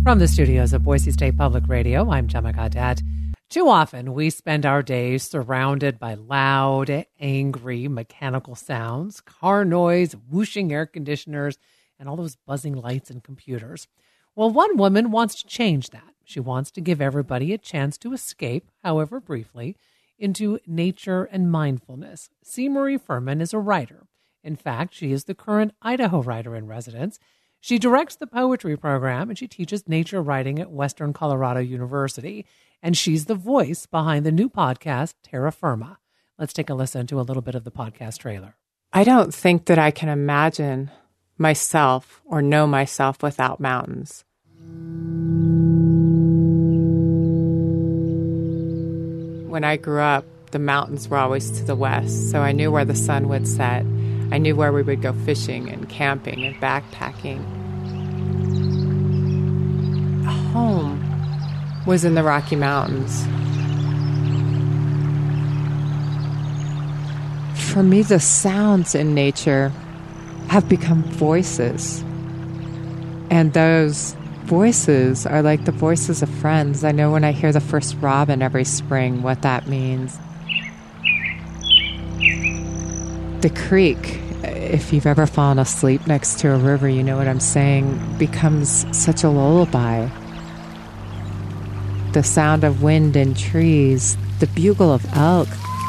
From the studios of Boise State Public Radio, I'm Gemma Gaudette. Too often, we spend our days surrounded by loud, angry, mechanical sounds, car noise, whooshing air conditioners, and all those buzzing lights and computers. Well, one woman wants to change that. She wants to give everybody a chance to escape, however briefly, into nature and mindfulness. C. Marie Furman is a writer. In fact, she is the current Idaho writer in residence. She directs the poetry program and she teaches nature writing at Western Colorado University. And she's the voice behind the new podcast, Terra Firma. Let's take a listen to a little bit of the podcast trailer. I don't think that I can imagine myself or know myself without mountains. When I grew up, the mountains were always to the west, so I knew where the sun would set. I knew where we would go fishing and camping and backpacking. Home was in the Rocky Mountains. For me, the sounds in nature have become voices. And those voices are like the voices of friends. I know when I hear the first robin every spring what that means. The creek, if you've ever fallen asleep next to a river, you know what I'm saying, becomes such a lullaby. The sound of wind in trees, the bugle of elk.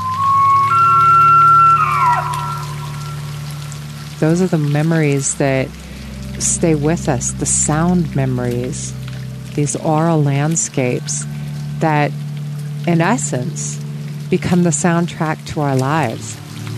Those are the memories that stay with us, the sound memories, these oral landscapes that, in essence, become the soundtrack to our lives.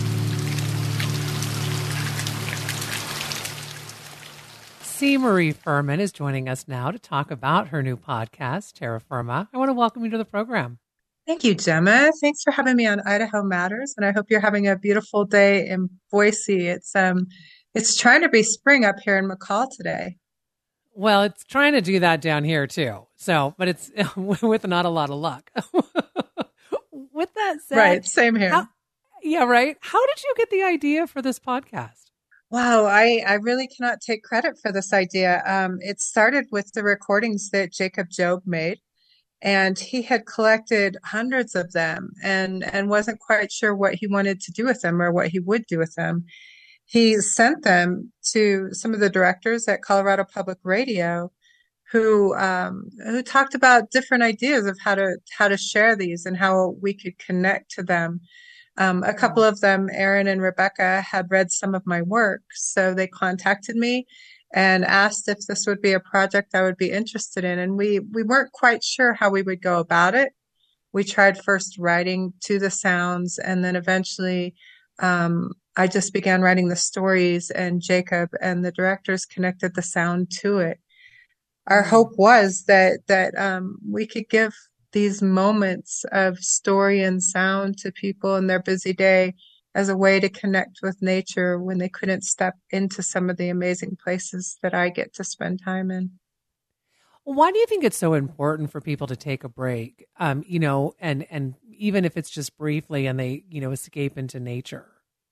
C. Marie Furman is joining us now to talk about her new podcast, Terra Firma. I want to welcome you to the program. Thank you, Gemma. Thanks for having me on Idaho Matters, and I hope you're having a beautiful day in Boise. It's trying to be spring up here in McCall today. Well, it's trying to do that down here too. So, but it's with not a lot of luck. With that said, right, same here. Right. How did you get the idea for this podcast? Wow, I really cannot take credit for this idea. It started with the recordings that Jacob Job made, and he had collected hundreds of them and wasn't quite sure what he wanted to do with them or what he would do with them. He sent them to some of the directors at Colorado Public Radio who talked about different ideas of how to share these and how we could connect to them. A couple of them, Aaron and Rebecca, had read some of my work, so they contacted me and asked if this would be a project I would be interested in. And we weren't quite sure how we would go about it. We tried first writing to the sounds, and then eventually I just began writing the stories, and Jacob and the directors connected the sound to it. Our hope was that we could give these moments of story and sound to people in their busy day as a way to connect with nature when they couldn't step into some of the amazing places that I get to spend time in. Why do you think it's so important for people to take a break, and even if it's just briefly and they, escape into nature?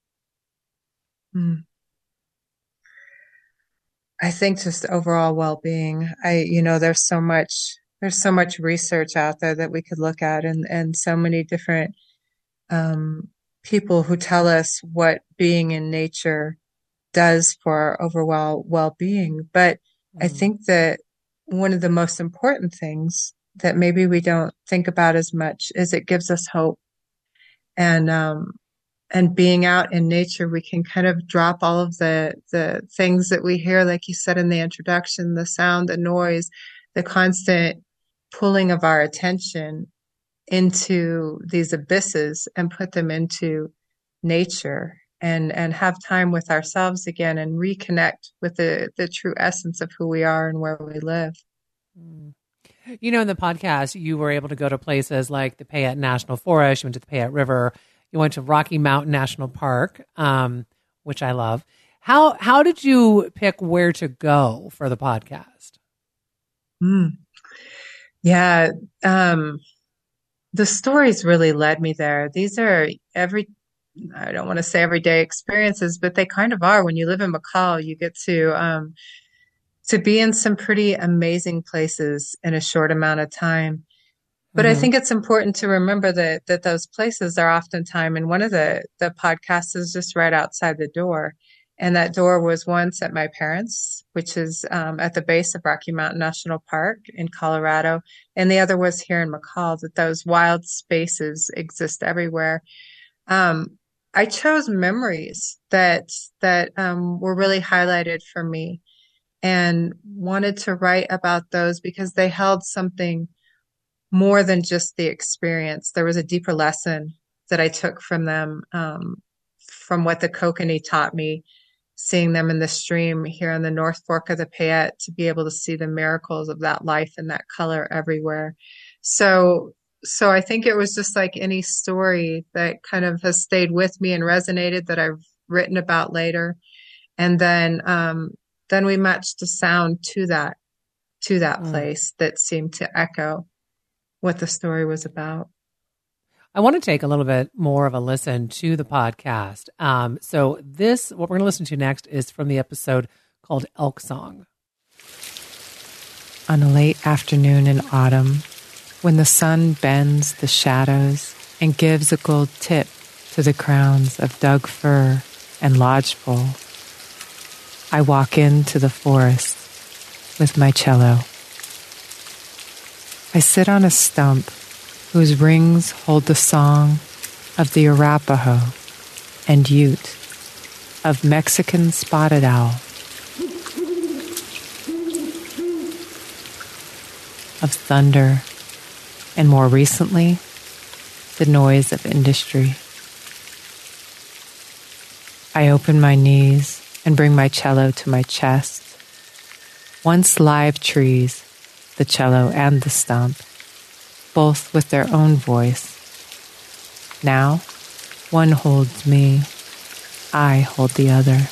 I think just overall well-being. There's so much research out there that we could look at and so many different people who tell us what being in nature does for our overall well-being. But I think that one of the most important things that maybe we don't think about as much is it gives us hope. And being out in nature, we can kind of drop all of the things that we hear, like you said in the introduction, the sound, the noise, the constant pulling of our attention into these abysses and put them into nature and have time with ourselves again and reconnect with the true essence of who we are and where we live. In the podcast, you were able to go to places like the Payette National Forest, you went to the Payette River, you went to Rocky Mountain National Park, which I love. How did you pick where to go for the podcast? Yeah, the stories really led me there. These are I don't want to say everyday experiences, but they kind of are. When you live in McCall, you get to to be in some pretty amazing places in a short amount of time. But I Hmm. think it's important to remember that those places are oftentimes, and one of the podcasts is just right outside the door. And that door was once at my parents', which is at the base of Rocky Mountain National Park in Colorado. And the other was here in McCall, that those wild spaces exist everywhere. Um, I chose memories that were really highlighted for me and wanted to write about those because they held something more than just the experience. There was a deeper lesson that I took from them, from what the kokanee taught me, seeing them in the stream here on the North Fork of the Payette, to be able to see the miracles of that life and that color everywhere. So, so I think it was just like any story that kind of has stayed with me and resonated that I've written about later. And then we matched the sound to that place that seemed to echo what the story was about. I want to take a little bit more of a listen to the podcast. So what we're going to listen to next is from the episode called Elk Song. On a late afternoon in autumn, when the sun bends the shadows and gives a gold tip to the crowns of Doug fir and lodgepole, I walk into the forest with my cello. I sit on a stump whose rings hold the song of the Arapaho and Ute, of Mexican spotted owl, of thunder, and more recently, the noise of industry. I open my knees and bring my cello to my chest. Once live trees, the cello and the stump, both with their own voice. Now, one holds me, I hold the other.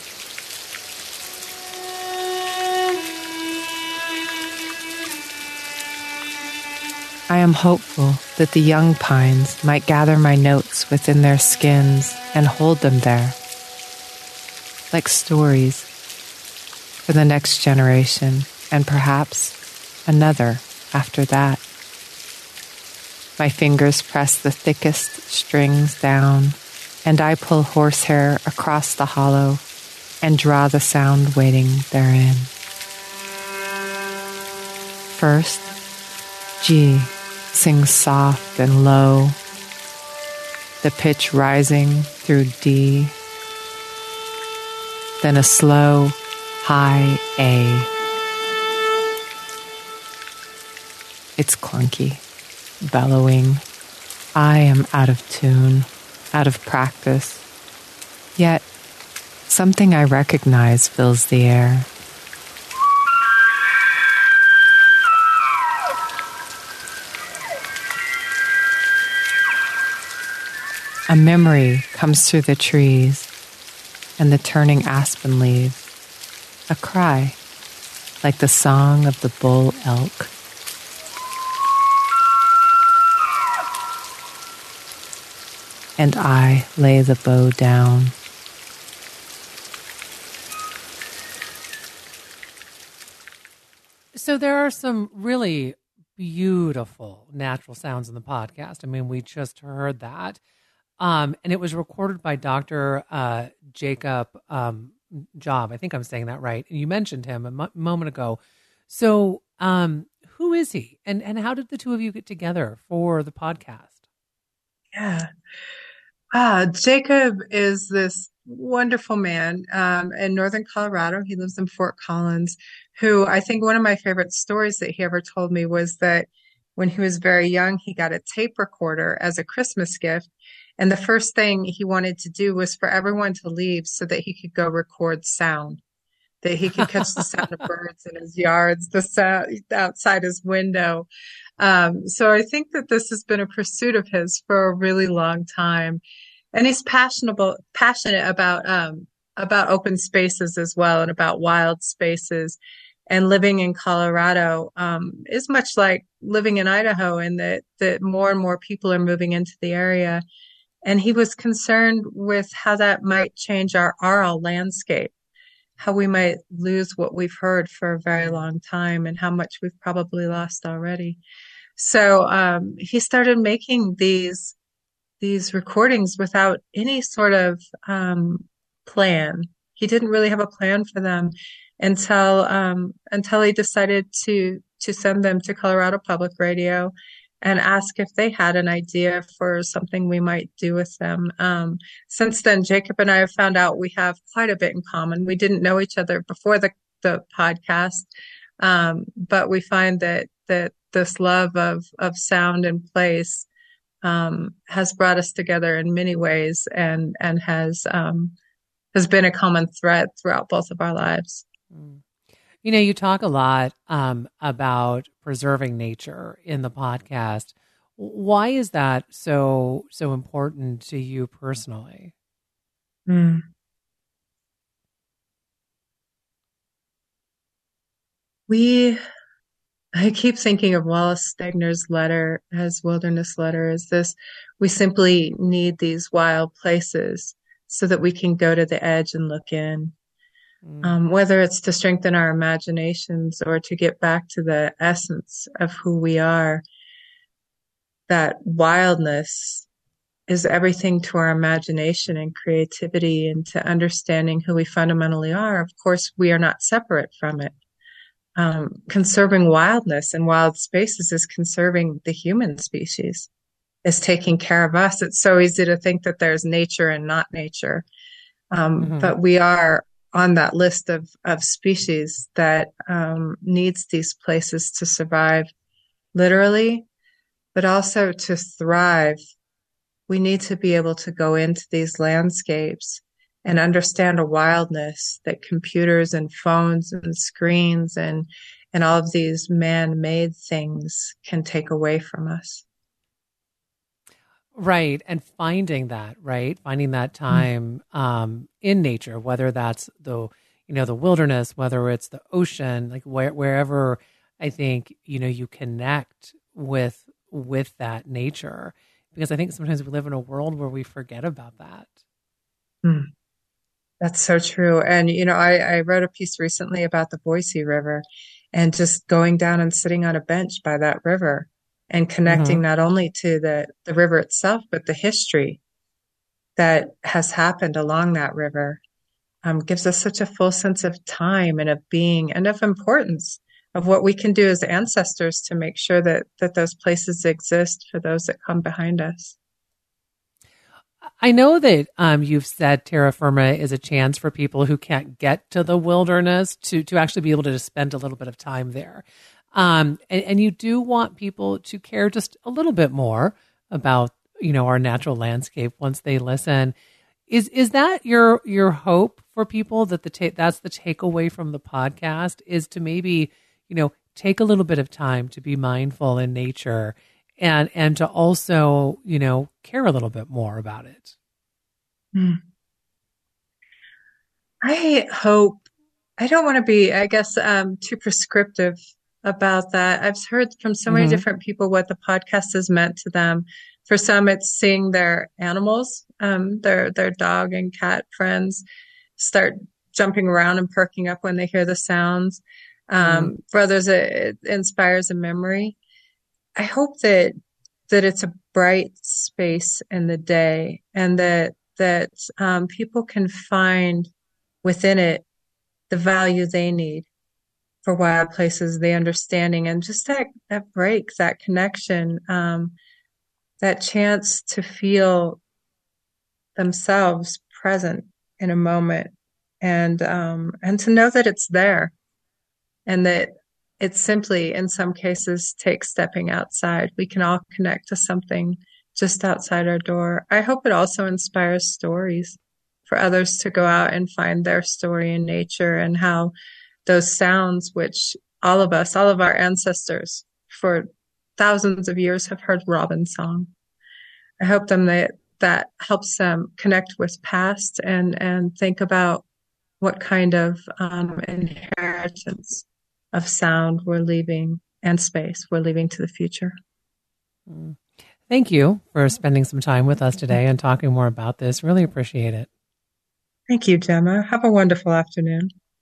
I am hopeful that the young pines might gather my notes within their skins and hold them there, like stories for the next generation and perhaps another after that. My fingers press the thickest strings down, and I pull horsehair across the hollow and draw the sound waiting therein. First, G sings soft and low, the pitch rising through D, then a slow, high A. It's clunky, bellowing. I am out of tune, out of practice. Yet, something I recognize fills the air. A memory comes through the trees and the turning aspen leaves, a cry like the song of the bull elk. And I lay the bow down. So there are some really beautiful natural sounds in the podcast. I mean, we just heard that. And it was recorded by Dr. Jacob Job. I think I'm saying that right. And you mentioned him a moment ago. So who is he? And how did the two of you get together for the podcast? Yeah. Jacob is this wonderful man in northern Colorado. He lives in Fort Collins, who I think one of my favorite stories that he ever told me was that when he was very young, he got a tape recorder as a Christmas gift. And the first thing he wanted to do was for everyone to leave so that he could go record sound, that he could catch the sound of birds in his yards, the sound outside his window. So I think that this has been a pursuit of his for a really long time. And he's passionate about open spaces as well, and about wild spaces. And living in Colorado is much like living in Idaho, in that more and more people are moving into the area. And he was concerned with how that might change our landscape, how we might lose what we've heard for a very long time and how much we've probably lost already. So he started making these recordings without any sort of plan. He didn't really have a plan for them until he decided to send them to Colorado Public Radio and ask if they had an idea for something we might do with them. Since then, Jacob and I have found out we have quite a bit in common. We didn't know each other before the podcast, but we find that this love of sound and place has brought us together in many ways and has been a common thread throughout both of our lives. You know, you talk a lot about preserving nature in the podcast. Why is that so important to you personally? I keep thinking of Wallace Stegner's letter, his wilderness letter, is this: we simply need these wild places so that we can go to the edge and look in. Whether it's to strengthen our imaginations or to get back to the essence of who we are, that wildness is everything to our imagination and creativity and to understanding who we fundamentally are. Of course, we are not separate from it. Conserving wildness and wild spaces is conserving the human species, is taking care of us. It's so easy to think that there's nature and not nature. But we are on that list of species that needs these places to survive, literally, but also to thrive. We need to be able to go into these landscapes and understand a wildness that computers and phones and screens and all of these man-made things can take away from us. Right. And finding that time in nature, whether that's the wilderness, whether it's the ocean, like wherever I think, you connect with that nature, because I think sometimes we live in a world where we forget about that. That's so true. And, I wrote a piece recently about the Boise River and just going down and sitting on a bench by that river and connecting not only to the river itself, but the history that has happened along that river, gives us such a full sense of time and of being and of importance of what we can do as ancestors to make sure that those places exist for those that come behind us. I know that you've said terra firma is a chance for people who can't get to the wilderness to actually be able to spend a little bit of time there. And you do want people to care just a little bit more about, our natural landscape once they listen. Is that your hope for people, that that's the takeaway from the podcast, is to maybe, take a little bit of time to be mindful in nature and to also, care a little bit more about it? I hope, I don't want to be, I guess, too prescriptive about that. I've heard from so many different people what the podcast has meant to them. For some, it's seeing their animals, their dog and cat friends start jumping around and perking up when they hear the sounds. For others, it inspires a memory. I hope that it's a bright space in the day, and that people can find within it the value they need for wild places, the understanding, and just that break, that connection, that chance to feel themselves present in a moment, and to know that it's there, and that it simply, in some cases, takes stepping outside. We can all connect to something just outside our door. I hope it also inspires stories for others to go out and find their story in nature, and how those sounds, which all of our ancestors for thousands of years have heard robin song. I hope that helps them connect with past and think about what kind of inheritance of sound we're leaving, and space we're leaving to the future. Thank you for spending some time with us today and talking more about this. Really appreciate it. Thank you, Gemma. Have a wonderful afternoon.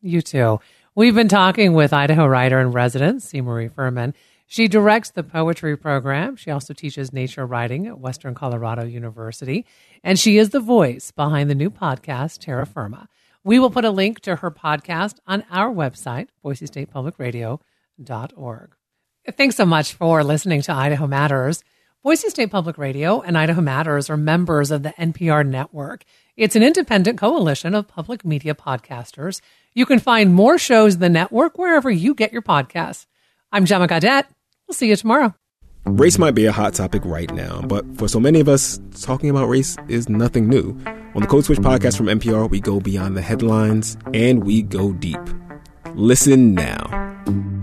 You too. We've been talking with Idaho writer in residence, C. Marie Furman. She directs the poetry program. She also teaches nature writing at Western Colorado University. And she is the voice behind the new podcast, Terra Firma. We will put a link to her podcast on our website, boisestatepublicradio.org. Thanks so much for listening to Idaho Matters. Boise State Public Radio and Idaho Matters are members of the NPR network. It's an independent coalition of public media podcasters. You can find more shows in the network wherever you get your podcasts. I'm Gemma Gaudette. We'll see you tomorrow. Race might be a hot topic right now, but for so many of us, talking about race is nothing new. On the Code Switch podcast from NPR, we go beyond the headlines and we go deep. Listen now.